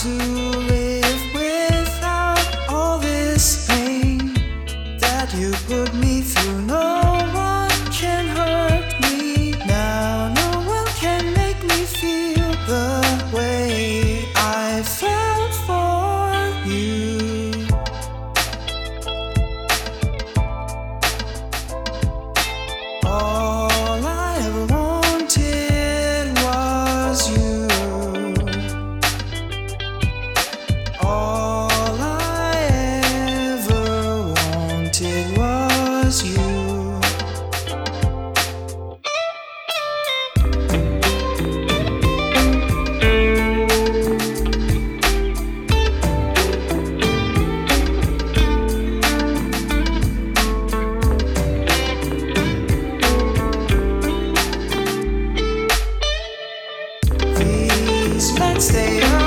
to live without all this pain that you put me through. No one can hurt me now, no one can make me feel the way I felt for you. All I ever wanted was you. All I ever wanted was you. Please, let's stay up.